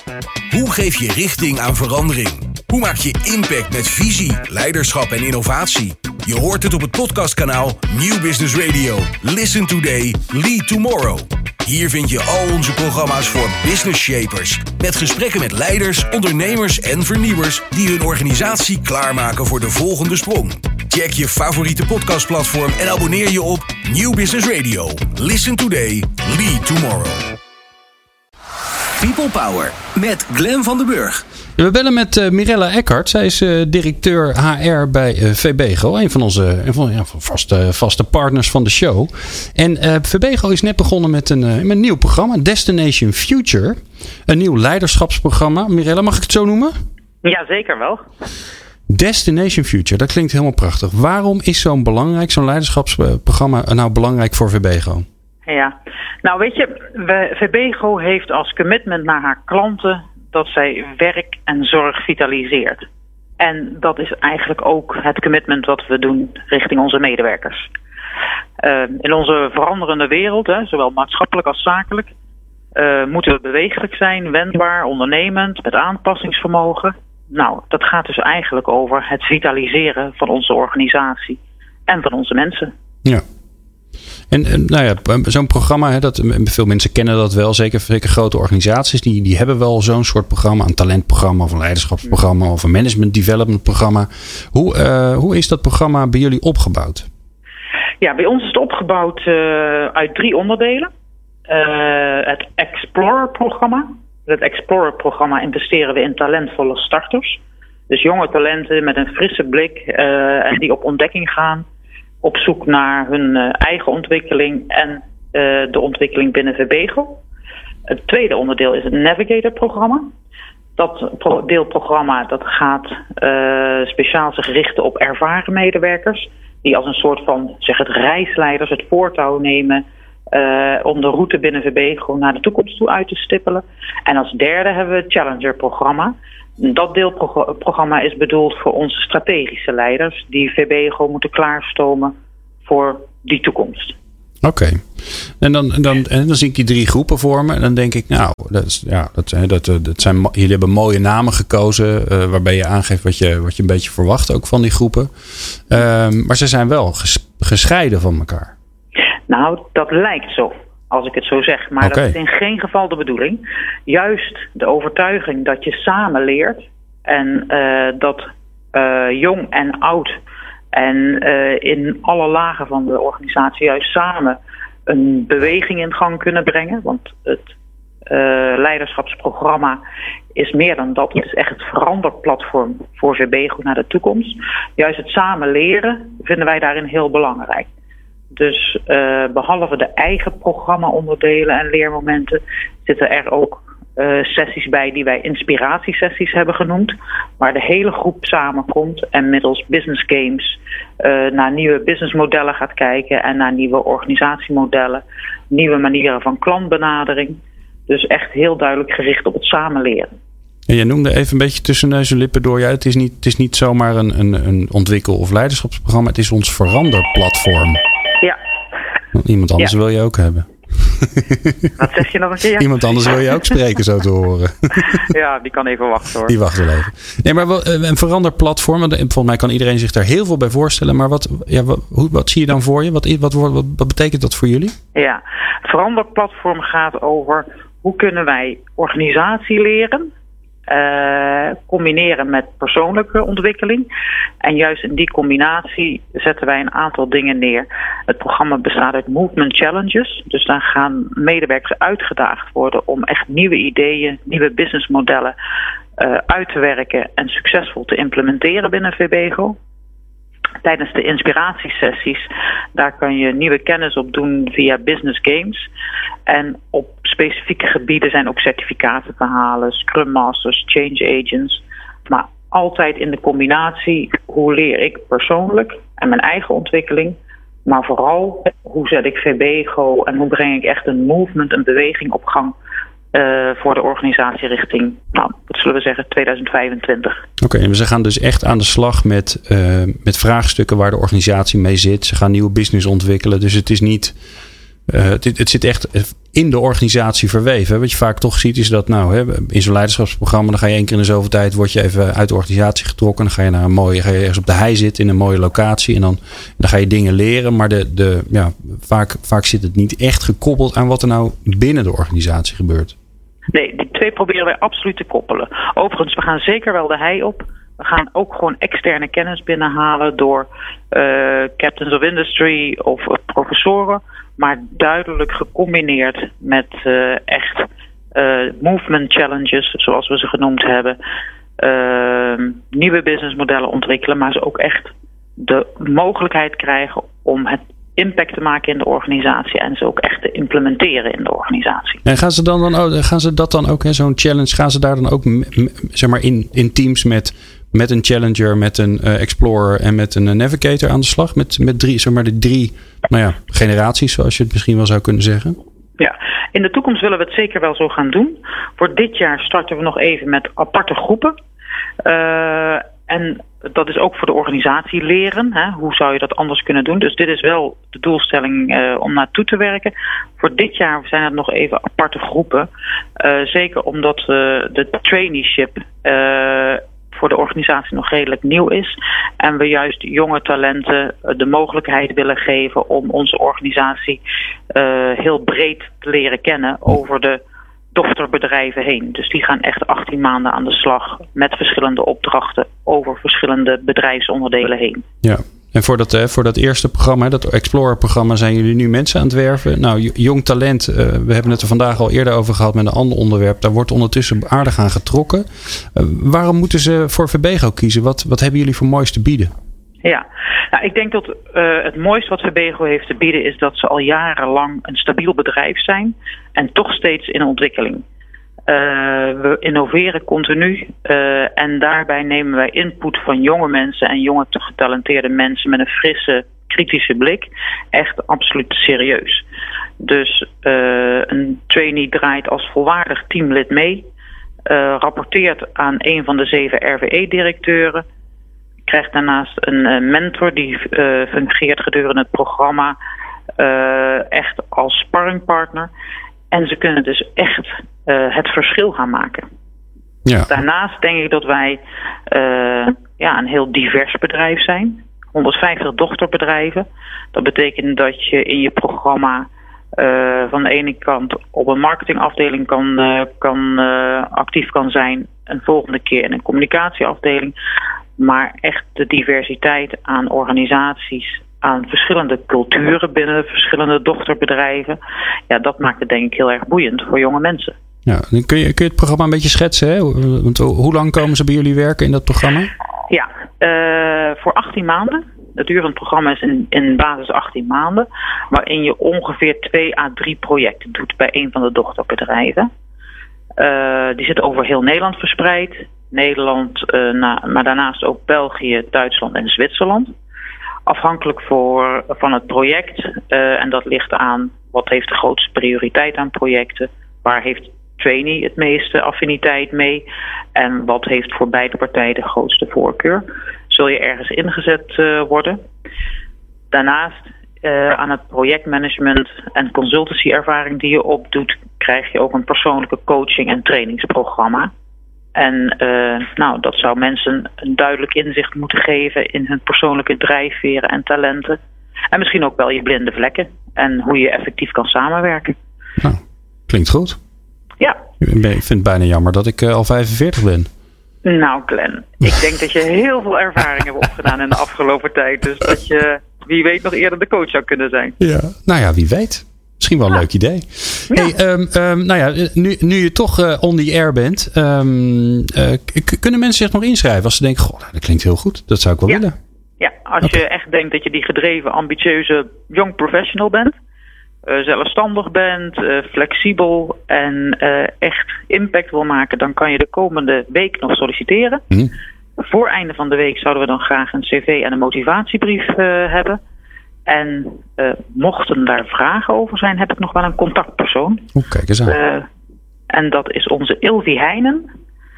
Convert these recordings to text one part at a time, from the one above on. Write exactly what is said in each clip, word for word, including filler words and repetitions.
Hoe geef je richting aan verandering? Hoe maak je impact met visie, leiderschap en innovatie? Je hoort het op het podcastkanaal Nieuw Business Radio. Listen today, lead tomorrow. Hier vind je al onze programma's voor business shapers. Met gesprekken met leiders, ondernemers en vernieuwers die hun organisatie klaarmaken voor de volgende sprong. Check je favoriete podcastplatform en abonneer je op Nieuw Business Radio. Listen today, lead tomorrow. People Power met Glenn van den Burg. We bellen met uh, Mirella Eckert. Zij is uh, directeur H R bij uh, VEBEGO. Een van onze een van, ja, vaste, vaste partners van de show. En uh, VEBEGO is net begonnen met een, uh, met een nieuw programma. Destination Future. Een nieuw leiderschapsprogramma. Mirella, mag ik het zo noemen? Ja, zeker wel. Destination Future, dat klinkt helemaal prachtig. Waarom is zo'n belangrijk, zo'n leiderschapsprogramma nou belangrijk voor VEBEGO? Ja, nou weet je, we, VEBEGO heeft als commitment naar haar klanten dat zij werk en zorg vitaliseert. En dat is eigenlijk ook het commitment wat we doen richting onze medewerkers. Uh, in onze veranderende wereld, hè, zowel maatschappelijk als zakelijk, uh, moeten we bewegelijk zijn, wendbaar, ondernemend, met aanpassingsvermogen. Nou, dat gaat dus eigenlijk over het vitaliseren van onze organisatie en van onze mensen. Ja. En, en nou ja, zo'n programma, hè, dat, veel mensen kennen dat wel. Zeker, zeker grote organisaties, die, die hebben wel zo'n soort programma. Een talentprogramma of een leiderschapsprogramma of een management development programma. Hoe, uh, hoe is dat programma bij jullie opgebouwd? Ja, bij ons is het opgebouwd uh, uit drie onderdelen. Uh, het Explorer-programma. Het Explorer-programma investeren we in talentvolle starters. Dus jonge talenten met een frisse blik uh, en die op ontdekking gaan. Op zoek naar hun uh, eigen ontwikkeling en uh, de ontwikkeling binnen VEBEGO. Het tweede onderdeel is het Navigator-programma. Dat pro- deelprogramma dat gaat uh, speciaal zich richten op ervaren medewerkers. Die als een soort van, zeg het, reisleiders het voortouw nemen uh, om de route binnen VEBEGO naar de toekomst toe uit te stippelen. En als derde hebben we het Challenger-programma. Dat deelprogramma is bedoeld voor onze strategische leiders die VEBEGO moeten klaarstomen voor die toekomst. Oké. Okay. En dan, dan, en dan zie ik die drie groepen vormen. En dan denk ik, nou, dat, is, ja, dat, dat, dat zijn, jullie hebben mooie namen gekozen. Uh, waarbij je aangeeft wat je, wat je een beetje verwacht ook van die groepen. Uh, maar ze zijn wel ges, gescheiden van elkaar. Nou, dat lijkt zo. Als ik het zo zeg. Maar okay. Dat is in geen geval de bedoeling. Juist de overtuiging dat je samen leert. En uh, dat uh, jong en oud. En uh, in alle lagen van de organisatie juist samen een beweging in gang kunnen brengen. Want het uh, leiderschapsprogramma is meer dan dat. Het is echt het veranderplatform voor VEBEGO naar de toekomst. Juist het samen leren vinden wij daarin heel belangrijk. Dus uh, behalve de eigen programma-onderdelen en leermomenten zitten er ook uh, sessies bij die wij inspiratiesessies hebben genoemd. Waar de hele groep samenkomt en middels business games uh, naar nieuwe businessmodellen gaat kijken en naar nieuwe organisatiemodellen, nieuwe manieren van klantbenadering. Dus echt heel duidelijk gericht op het samenleren. En jij noemde even een beetje tussen neus en lippen door. Ja, het is niet, het is niet zomaar een, een, een ontwikkel- of leiderschapsprogramma. Het is ons veranderplatform. Ja. Iemand anders ja. wil je ook hebben. Wat zeg je nog een keer? Ja. Iemand anders wil je ook spreken, zo te horen. Ja, die kan even wachten hoor. Die wacht wel even. Nee, maar een veranderplatform, volgens mij kan iedereen zich daar heel veel bij voorstellen. Maar wat, ja, wat, hoe, wat zie je dan voor je? Wat, wat, wat, wat betekent dat voor jullie? Ja, het veranderplatform gaat over hoe kunnen wij organisatie leren. Uh, combineren met persoonlijke ontwikkeling. En juist in die combinatie zetten wij een aantal dingen neer. Het programma bestaat uit movement challenges. Dus dan gaan medewerkers uitgedaagd worden om echt nieuwe ideeën, nieuwe businessmodellen uh, uit te werken en succesvol te implementeren binnen VEBEGO. Tijdens de inspiratiesessies, daar kan je nieuwe kennis op doen via business games. En op specifieke gebieden zijn ook certificaten te halen, Scrum Masters, Change Agents. Maar altijd in de combinatie, hoe leer ik persoonlijk en mijn eigen ontwikkeling. Maar vooral, hoe zet ik VEBEGO en hoe breng ik echt een movement, een beweging op gang. Uh, voor de organisatie richting, nou, wat zullen we zeggen, tweeduizend vijfentwintig. Oké, okay, en ze gaan dus echt aan de slag met, uh, met vraagstukken waar de organisatie mee zit. Ze gaan nieuwe business ontwikkelen. Dus het is niet Uh, het, het zit echt in de organisatie verweven. Wat je vaak toch ziet is dat nou, hè, in zo'n leiderschapsprogramma, dan ga je één keer in de zoveel tijd, word je even uit de organisatie getrokken. Dan ga je naar een mooie, ga je ergens op de hei zitten in een mooie locatie. En dan, dan ga je dingen leren. Maar de, de, ja, vaak, vaak zit het niet echt gekoppeld aan wat er nou binnen de organisatie gebeurt. Nee, die twee proberen wij absoluut te koppelen. Overigens, we gaan zeker wel de hei op. We gaan ook gewoon externe kennis binnenhalen door uh, captains of industry of uh, professoren. Maar duidelijk gecombineerd met uh, echt uh, movement challenges, zoals we ze genoemd hebben. Uh, nieuwe businessmodellen ontwikkelen, maar ze ook echt de mogelijkheid krijgen om het impact te maken in de organisatie en ze ook echt te implementeren in de organisatie. En gaan ze dan, dan ook, gaan ze dat dan ook, hè, zo'n challenge, gaan ze daar dan ook zeg maar in, in teams met, met een challenger, met een uh, explorer en met een uh, navigator aan de slag? Met, met drie, zeg maar de drie nou ja, generaties, zoals je het misschien wel zou kunnen zeggen? Ja, in de toekomst willen we het zeker wel zo gaan doen. Voor dit jaar starten we nog even met aparte groepen. Uh, en dat is ook voor de organisatie leren. Hè? Hoe zou je dat anders kunnen doen? Dus dit is wel de doelstelling uh, om naartoe te werken. Voor dit jaar zijn het nog even aparte groepen. Uh, zeker omdat uh, de traineeship uh, voor de organisatie nog redelijk nieuw is. En we juist jonge talenten de mogelijkheid willen geven om onze organisatie uh, heel breed te leren kennen over de dochterbedrijven heen. Dus die gaan echt achttien maanden aan de slag met verschillende opdrachten over verschillende bedrijfsonderdelen heen. Ja, en voor dat, voor dat eerste programma, dat Explorer-programma, zijn jullie nu mensen aan het werven. Nou, jong talent, uh, we hebben het er vandaag al eerder over gehad met een ander onderwerp. Daar wordt ondertussen aardig aan getrokken. Uh, waarom moeten ze voor Verbego kiezen? Wat, wat hebben jullie voor moois te bieden? Ja, nou, ik denk dat uh, het mooiste wat Verbego heeft te bieden is dat ze al jarenlang een stabiel bedrijf zijn en toch steeds in ontwikkeling. Uh, we innoveren continu uh, en daarbij nemen wij input van jonge mensen en jonge getalenteerde mensen met een frisse, kritische blik echt absoluut serieus. Dus uh, een trainee draait als volwaardig teamlid mee, uh, rapporteert aan een van de zeven R V E-directeuren, krijgt daarnaast een uh, mentor die uh, fungeert gedurende het programma uh, echt als sparringpartner. En ze kunnen dus echt uh, het verschil gaan maken. Ja. Daarnaast denk ik dat wij uh, ja, een heel divers bedrijf zijn. honderdvijftig dochterbedrijven. Dat betekent dat je in je programma uh, van de ene kant op een marketingafdeling kan, uh, kan, uh, actief kan zijn. Een volgende keer in een communicatieafdeling. Maar echt de diversiteit aan organisaties, aan verschillende culturen binnen verschillende dochterbedrijven. Ja, dat maakt het denk ik heel erg boeiend voor jonge mensen. Ja, kun je, kun je het programma een beetje schetsen? Hè? Want hoe lang komen ze bij jullie werken in dat programma? Ja, uh, voor achttien maanden. Het duur van het programma is in, in basis achttien maanden. Waarin je ongeveer twee à drie projecten doet bij een van de dochterbedrijven. Uh, die zitten over heel Nederland verspreid. Nederland, uh, na, maar daarnaast ook België, Duitsland en Zwitserland. Afhankelijk voor, van het project. Uh, en dat ligt aan wat heeft de grootste prioriteit aan projecten. Waar heeft trainee het meeste affiniteit mee. En wat heeft voor beide partijen de grootste voorkeur. Zul je ergens ingezet uh, worden. Daarnaast uh, aan het projectmanagement en consultancy ervaring die je opdoet, krijg je ook een persoonlijke coaching en trainingsprogramma. En uh, nou, dat zou mensen een duidelijk inzicht moeten geven in hun persoonlijke drijfveren en talenten. En misschien ook wel je blinde vlekken en hoe je effectief kan samenwerken. Nou, klinkt goed. Ja. Ik vind het bijna jammer dat ik uh, al vijfenveertig ben. Nou Glenn, ik denk dat je heel veel ervaring hebt opgedaan in de afgelopen tijd. Dus dat je, wie weet, nog eerder de coach zou kunnen zijn. Ja. Nou ja, wie weet. Misschien wel een ja. leuk idee. Ja. Hey, um, um, nou ja, nu, nu je toch uh, on the air bent, um, uh, k- kunnen mensen zich nog inschrijven als ze denken, goh, dat klinkt heel goed. Dat zou ik wel ja. willen. Ja, als okay. je echt denkt dat je die gedreven, ambitieuze young professional bent, uh, zelfstandig bent, uh, flexibel en uh, echt impact wil maken, dan kan je de komende week nog solliciteren. Mm. Voor einde van de week zouden we dan graag een cv en een motivatiebrief uh, hebben. En uh, mochten daar vragen over zijn, heb ik nog wel een contactpersoon. Oeh, kijk eens aan. Uh, en dat is onze Ilvi Heijnen.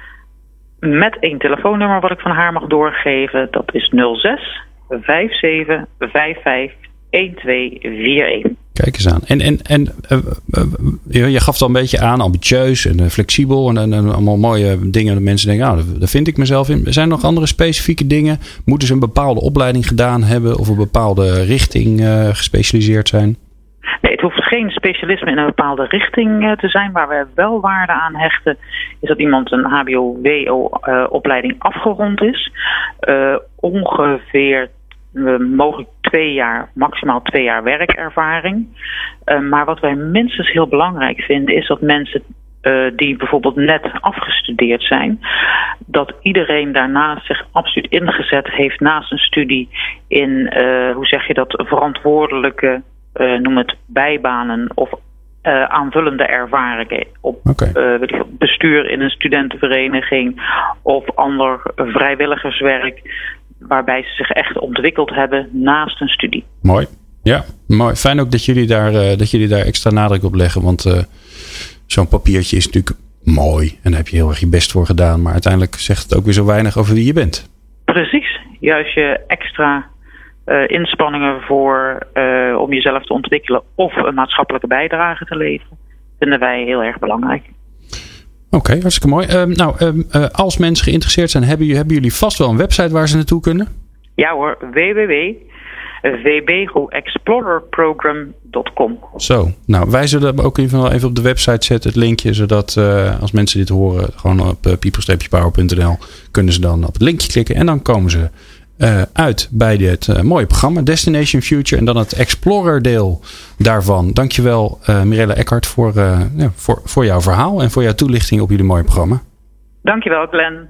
Met één telefoonnummer wat ik van haar mag doorgeven. Dat is nul zes vijf zeven vijf vijf een twee vier een. Kijk eens aan. En, en, en uh, uh, je gaf het al een beetje aan, ambitieus en uh, flexibel. En, en, en allemaal mooie dingen dat mensen denken, nou, daar vind ik mezelf in. Zijn er nog andere specifieke dingen? Moeten ze een bepaalde opleiding gedaan hebben of een bepaalde richting uh, gespecialiseerd zijn? Nee, het hoeft geen specialisme in een bepaalde richting uh, te zijn. Waar we wel waarde aan hechten, is dat iemand een H B O W O-opleiding uh, afgerond is. Uh, ongeveer uh, mogelijk twee jaar, maximaal twee jaar werkervaring. Uh, maar wat wij minstens heel belangrijk vinden, is dat mensen uh, die bijvoorbeeld net afgestudeerd zijn, dat iedereen daarnaast zich absoluut ingezet heeft naast een studie in, uh, hoe zeg je dat, verantwoordelijke, Uh, noem het bijbanen of uh, aanvullende ervaringen op okay. uh, weet ik veel, bestuur in een studentenvereniging of ander vrijwilligerswerk, waarbij ze zich echt ontwikkeld hebben naast een studie. Mooi. Ja, mooi. Fijn ook dat jullie daar, uh, dat jullie daar extra nadruk op leggen, want uh, zo'n papiertje is natuurlijk mooi en daar heb je heel erg je best voor gedaan, maar uiteindelijk zegt het ook weer zo weinig over wie je bent. Precies. Juist je extra Uh, inspanningen voor uh, om jezelf te ontwikkelen of een maatschappelijke bijdrage te leveren, vinden wij heel erg belangrijk. Oké, okay, hartstikke mooi. Uh, nou, uh, uh, als mensen geïnteresseerd zijn, hebben, hebben jullie vast wel een website waar ze naartoe kunnen? Ja hoor, w w w punt v b g o explorer program punt com. Zo, nou wij zullen ook even, even op de website zetten, het linkje, zodat uh, als mensen dit horen, gewoon op uh, people power punt n l kunnen ze dan op het linkje klikken en dan komen ze Uh, uit bij dit uh, mooie programma Destination Future en dan het Explorer deel daarvan. Dankjewel uh, Mirella Eckart voor, uh, ja, voor, voor jouw verhaal en voor jouw toelichting op jullie mooie programma. Dankjewel Glenn.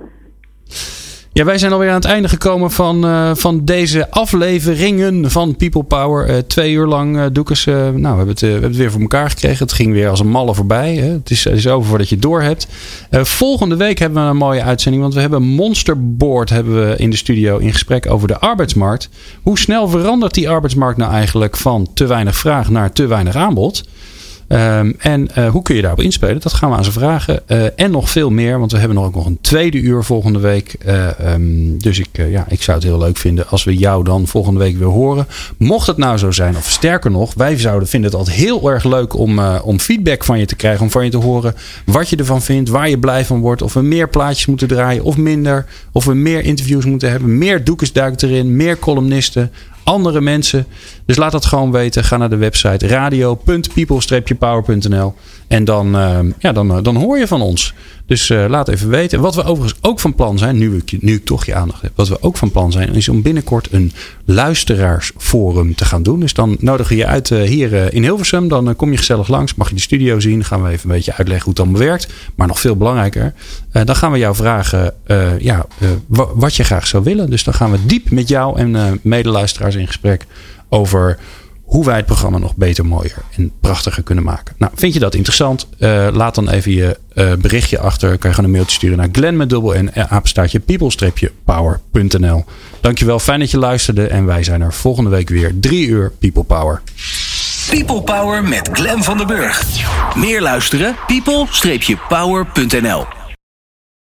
Ja, wij zijn alweer aan het einde gekomen van, uh, van deze afleveringen van People Power. Uh, twee uur lang, uh, Doekes, uh, nou, we hebben, het, uh, we hebben het weer voor elkaar gekregen. Het ging weer als een malle voorbij. Hè. Het, is, het is over voordat je het door hebt. Uh, volgende week hebben we een mooie uitzending, want we hebben Monsterboard hebben we in de studio in gesprek over de arbeidsmarkt. Hoe snel verandert die arbeidsmarkt nou eigenlijk van te weinig vraag naar te weinig aanbod? Um, en uh, hoe kun je daarop inspelen? Dat gaan we aan ze vragen. Uh, en nog veel meer, want we hebben nog ook nog een tweede uur volgende week. Uh, um, dus ik, uh, ja, ik zou het heel leuk vinden als we jou dan volgende week weer horen. Mocht het nou zo zijn, of sterker nog, wij zouden vinden het altijd heel erg leuk om, uh, om feedback van je te krijgen. Om van je te horen wat je ervan vindt, waar je blij van wordt. Of we meer plaatjes moeten draaien of minder. Of we meer interviews moeten hebben. Meer Doekes duikt erin, meer columnisten. Andere mensen. Dus laat dat gewoon weten. Ga naar de website radio punt people power punt n l en dan, uh, ja, dan, uh, dan hoor je van ons. Dus uh, laat even weten. Wat we overigens ook van plan zijn, nu ik, nu ik toch je aandacht heb. Wat we ook van plan zijn, is om binnenkort een luisteraarsforum te gaan doen. Dus dan nodigen we je uit uh, hier uh, in Hilversum. Dan uh, kom je gezellig langs. Mag je de studio zien. Gaan we even een beetje uitleggen hoe het allemaal werkt. Maar nog veel belangrijker. Uh, dan gaan we jou vragen uh, ja, uh, w- wat je graag zou willen. Dus dan gaan we diep met jou en uh, medeluisteraars in gesprek over hoe wij het programma nog beter, mooier en prachtiger kunnen maken. Nou, vind je dat interessant? Uh, laat dan even je uh, berichtje achter. Kan je gewoon een mailtje sturen naar Glenn met dubbel N, apenstaartje people power punt n l. Dankjewel, fijn dat je luisterde. En wij zijn er volgende week weer. Drie uur People Power. People Power met Glenn van den Burg. Meer luisteren? people power punt n l